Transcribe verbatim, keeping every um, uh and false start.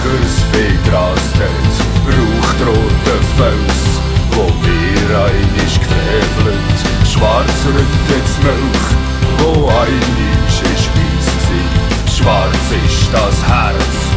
Räuchersfeegras dort braucht rote Fels, wo mir einisch gefrevelt. Schwarz rückt jetzt Milch, wo einisch ist weiss gsi. Schwarz ist das Herz